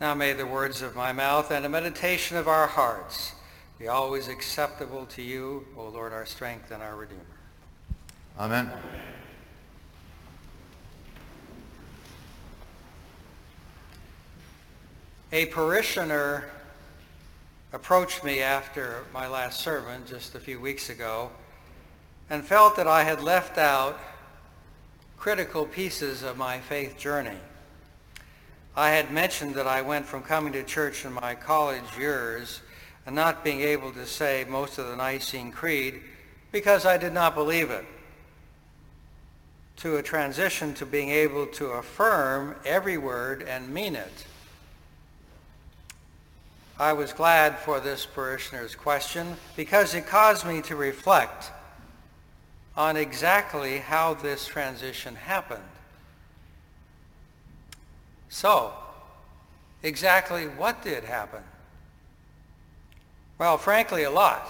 Now may the words of my mouth and the meditation of our hearts be always acceptable to you, O Lord, our strength and our Redeemer. Amen. A parishioner approached me after my last sermon just a few weeks ago and felt that I had left out critical pieces of my faith journey. I had mentioned that I went from coming to church in my college years and not being able to say most of the Nicene Creed because I did not believe it, to a transition to being able to affirm every word and mean it. I was glad for this parishioner's question because it caused me to reflect on exactly how this transition happened. So, exactly what did happen? Well, frankly, a lot.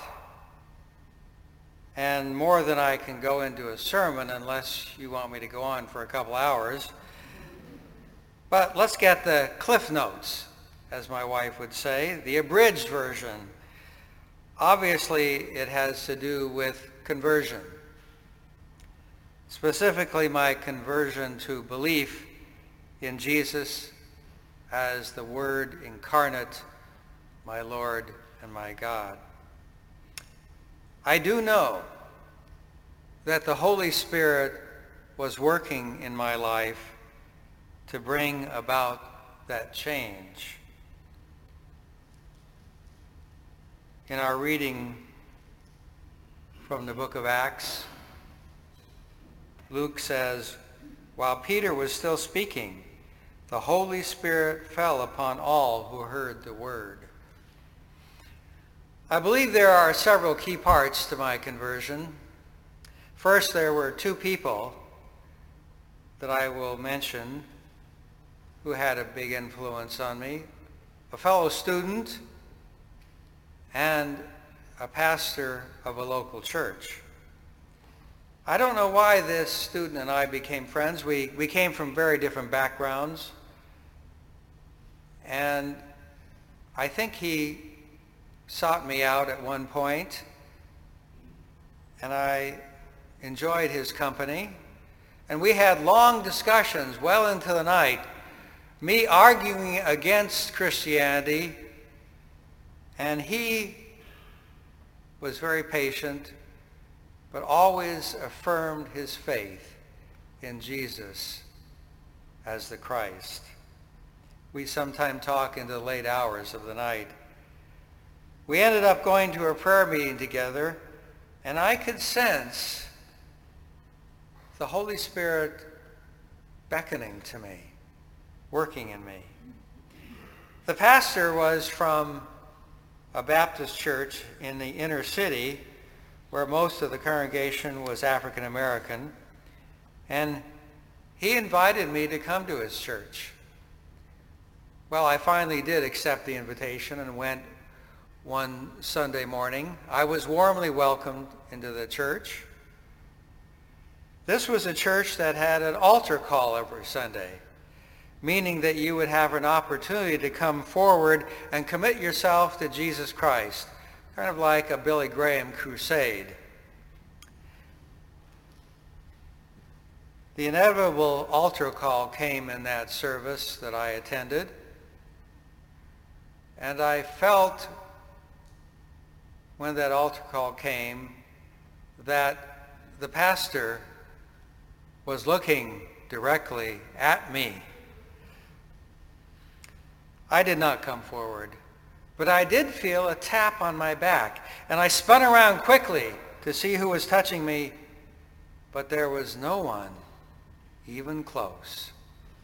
And more than I can go into a sermon unless you want me to go on for a couple hours. But let's get the Cliff Notes, as my wife would say, the abridged version. Obviously, it has to do with conversion. Specifically, my conversion to belief in Jesus as the Word incarnate, my Lord and my God. I do know that the Holy Spirit was working in my life to bring about that change. In our reading from the book of Acts, Luke says, while Peter was still speaking, the Holy Spirit fell upon all who heard the word. I believe there are several key parts to my conversion. First, there were two people that I will mention who had a big influence on me, a fellow student and a pastor of a local church. I don't know why this student and I became friends. We came from very different backgrounds. And I think he sought me out at one point, and I enjoyed his company. And we had long discussions well into the night, me arguing against Christianity, and he was very patient, but always affirmed his faith in Jesus as the Christ. We sometimes talk into the late hours of the night. We ended up going to a prayer meeting together, and I could sense the Holy Spirit beckoning to me, working in me. The pastor was from a Baptist church in the inner city where most of the congregation was African American, and he invited me to come to his church. Well, I finally did accept the invitation and went one Sunday morning. I was warmly welcomed into the church. This was a church that had an altar call every Sunday, meaning that you would have an opportunity to come forward and commit yourself to Jesus Christ, kind of like a Billy Graham crusade. The inevitable altar call came in that service that I attended, and I felt when that altar call came that the pastor was looking directly at me. I did not come forward, but I did feel a tap on my back, and I spun around quickly to see who was touching me, but there was no one even close.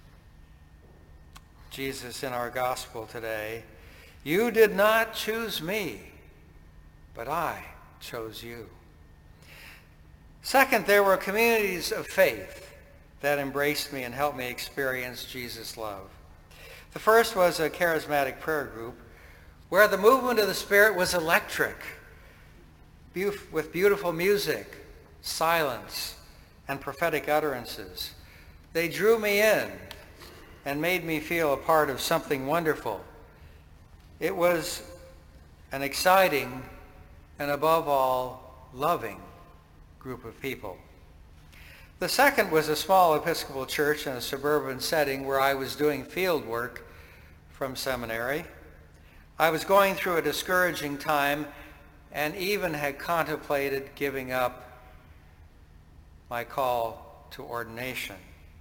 Jesus in our gospel today, you did not choose me, but I chose you. Second, there were communities of faith that embraced me and helped me experience Jesus' love. The first was a charismatic prayer group where the movement of the Spirit was electric, with beautiful music, silence, and prophetic utterances. They drew me in, and made me feel a part of something wonderful. It was an exciting and above all loving group of people. The second was a small Episcopal church in a suburban setting where I was doing field work from seminary. I was going through a discouraging time and even had contemplated giving up my call to ordination.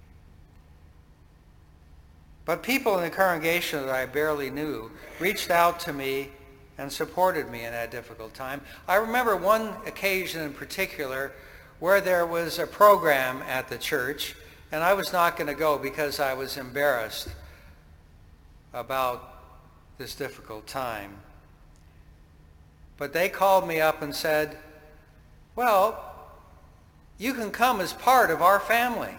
But people in the congregation that I barely knew reached out to me and supported me in that difficult time. I remember one occasion in particular where there was a program at the church, and I was not going to go because I was embarrassed about this difficult time. But they called me up and said, well, you can come as part of our family.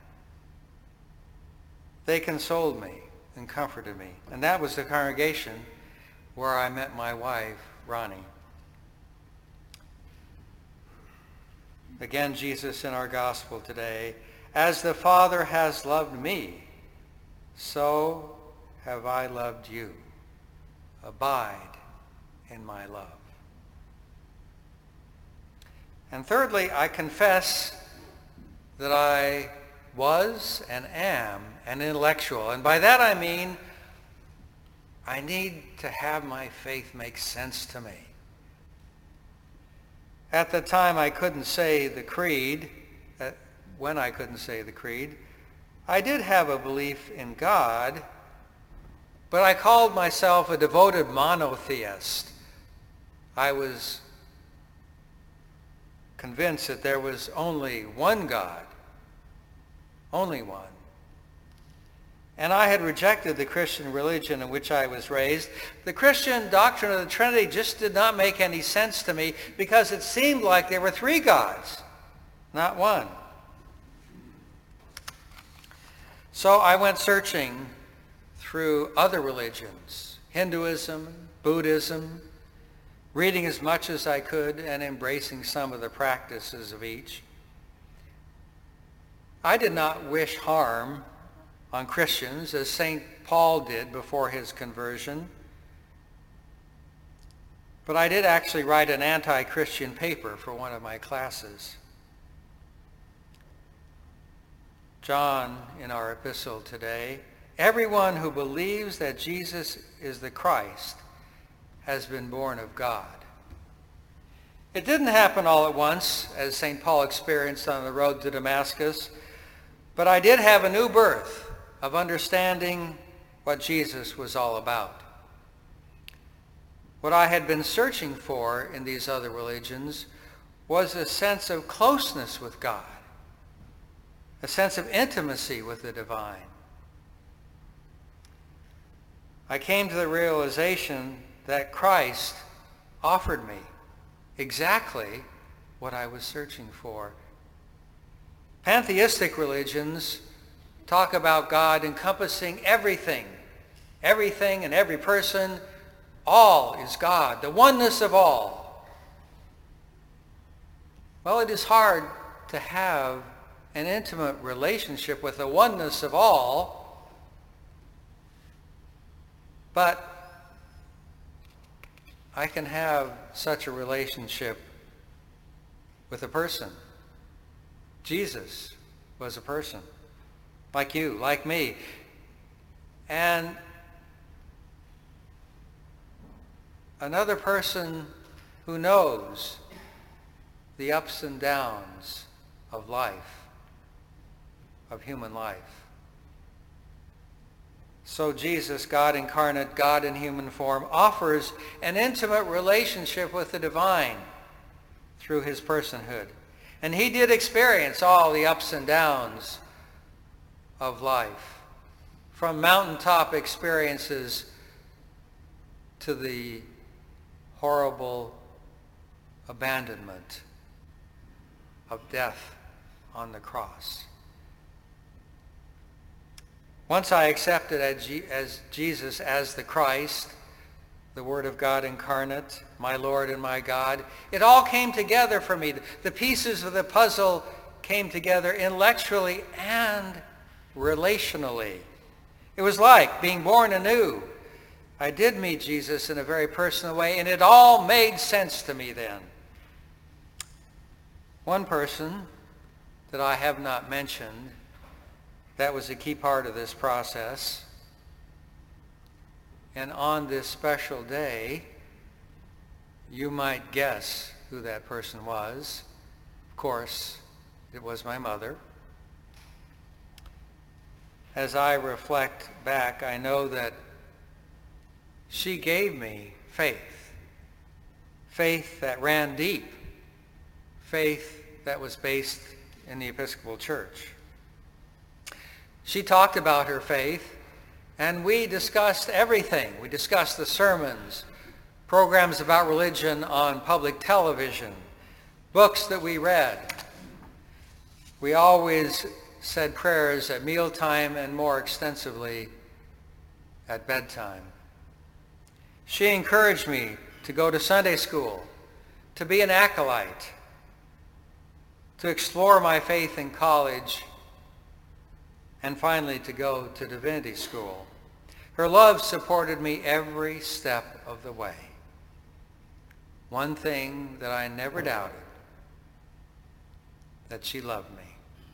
They consoled me and comforted me. And that was the congregation where I met my wife, Ronnie. Again, Jesus in our gospel today, as the Father has loved me, so have I loved you. Abide in my love. And thirdly, I confess that I was and am an intellectual. And by that I mean I need to have my faith make sense to me. At the time I couldn't say the creed, when I couldn't say the creed, I did have a belief in God, but I called myself a devoted monotheist. I was convinced that there was only one God, only one. And I had rejected the Christian religion in which I was raised. The Christian doctrine of the Trinity just did not make any sense to me because it seemed like there were three gods, not one. So I went searching through other religions, Hinduism, Buddhism, reading as much as I could and embracing some of the practices of each. I did not wish harm on Christians, as St. Paul did before his conversion. But I did actually write an anti-Christian paper for one of my classes. John, in our epistle today, everyone who believes that Jesus is the Christ has been born of God. It didn't happen all at once, as St. Paul experienced on the road to Damascus, but I did have a new birth of understanding what Jesus was all about. What I had been searching for in these other religions was a sense of closeness with God, a sense of intimacy with the divine. I came to the realization that Christ offered me exactly what I was searching for. Pantheistic religions talk about God encompassing everything and every person. All is God, the oneness of all. Well, it is hard to have an intimate relationship with the oneness of all, but I can have such a relationship with a person. Jesus was a person. Like you, like me. And another person who knows the ups and downs of life, of human life. So Jesus, God incarnate, God in human form, offers an intimate relationship with the divine through his personhood. And he did experience all the ups and downs of life, from mountaintop experiences to the horrible abandonment of death on the cross. Once I accepted as Jesus as the Christ, the Word of God incarnate, my Lord and my God, it all came together for me. The pieces of the puzzle came together intellectually and relationally. It was like being born anew. I did meet Jesus in a very personal way, and it all made sense to me then. One person that I have not mentioned that was a key part of this process, and on this special day, you might guess who that person was. Of course, it was my mother. As I reflect back, I know that she gave me faith. Faith that ran deep. Faith that was based in the Episcopal Church. She talked about her faith, and we discussed everything. We discussed the sermons, programs about religion on public television, books that we read. We always said prayers at mealtime and more extensively at bedtime. She encouraged me to go to Sunday school, to be an acolyte, to explore my faith in college, and finally to go to divinity school. Her love supported me every step of the way. One thing that I never doubted, that she loved me.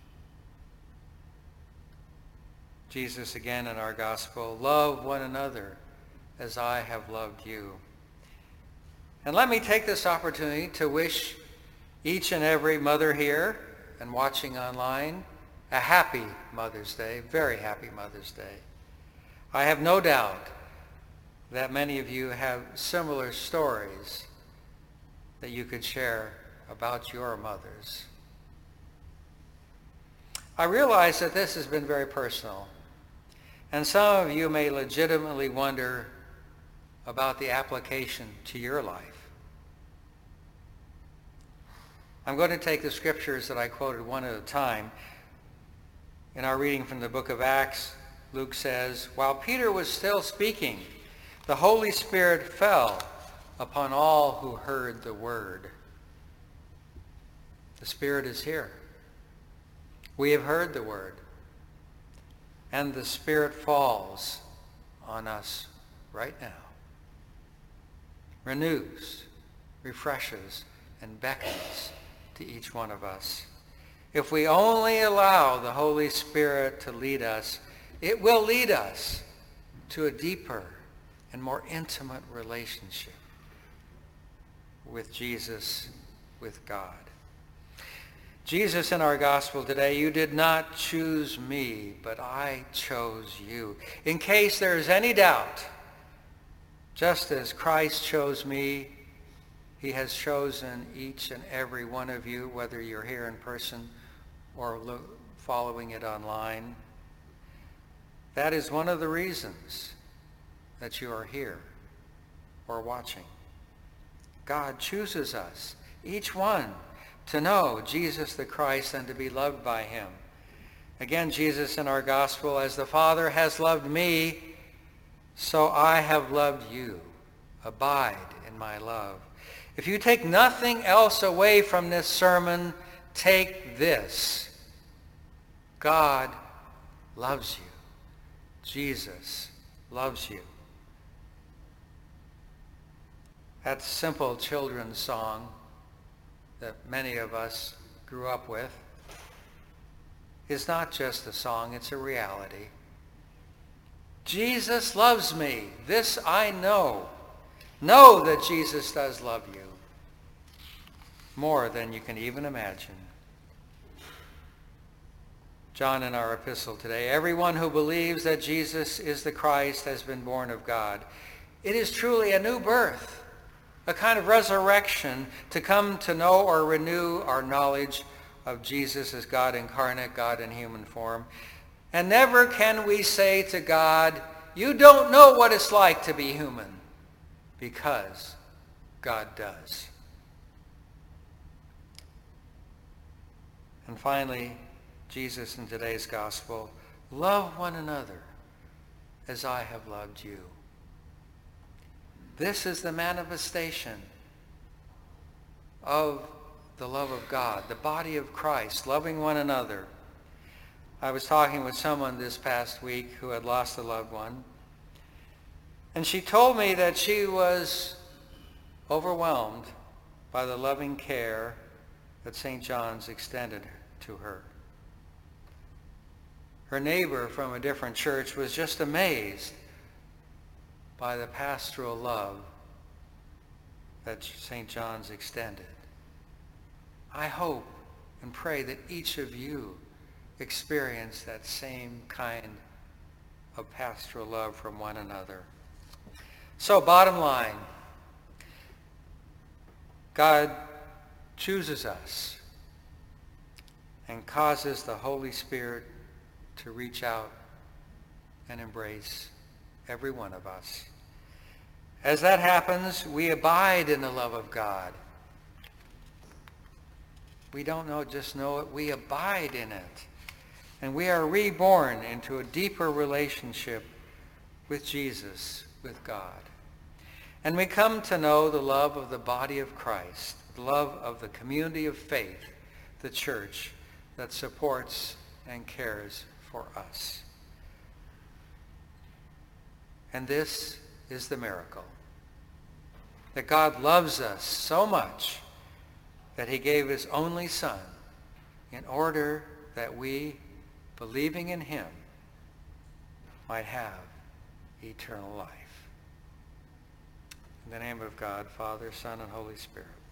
Jesus again in our gospel, love one another as I have loved you. And let me take this opportunity to wish each and every mother here and watching online a happy Mother's Day, very happy Mother's Day. I have no doubt that many of you have similar stories that you could share about your mothers. I realize that this has been very personal, and some of you may legitimately wonder about the application to your life. I'm going to take the scriptures that I quoted one at a time. In our reading from the book of Acts, Luke says, while Peter was still speaking, the Holy Spirit fell upon all who heard the word. The Spirit is here. We have heard the word. And the Spirit falls on us right now. Renews, refreshes, and beckons to each one of us. If we only allow the Holy Spirit to lead us, it will lead us to a deeper and more intimate relationship with Jesus, with God. Jesus in our gospel today, you did not choose me, but I chose you. In case there is any doubt, just as Christ chose me, he has chosen each and every one of you, whether you're here in person or following it online. That is one of the reasons that you are here or watching. God chooses us, each one, to know Jesus the Christ and to be loved by him. Again, Jesus in our gospel, as the Father has loved me, so I have loved you. Abide in my love. If you take nothing else away from this sermon, take this. God loves you. Jesus loves you. That simple children's song that many of us grew up with is not just a song, it's a reality. Jesus loves me. This I know. Know that Jesus does love you more than you can even imagine. John in our epistle today, everyone who believes that Jesus is the Christ has been born of God. It is truly a new birth, a kind of resurrection to come to know or renew our knowledge of Jesus as God incarnate, God in human form. And never can we say to God, you don't know what it's like to be human, because God does. And finally, Jesus in today's gospel, love one another as I have loved you. This is the manifestation of the love of God, the body of Christ, loving one another. I was talking with someone this past week who had lost a loved one, and she told me that she was overwhelmed by the loving care that St. John's extended to her. Her neighbor from a different church was just amazed by the pastoral love that St. John's extended. I hope and pray that each of you experience that same kind of pastoral love from one another. So, bottom line, God chooses us and causes the Holy Spirit to reach out and embrace every one of us. As that happens, we abide in the love of God. We don't just know it, we abide in it. And we are reborn into a deeper relationship with Jesus, with God. And we come to know the love of the body of Christ, the love of the community of faith, the church, that supports and cares for us. And this is the miracle, that God loves us so much that he gave his only Son in order that we, believing in him, might have eternal life. In the name of God, Father, Son, and Holy Spirit.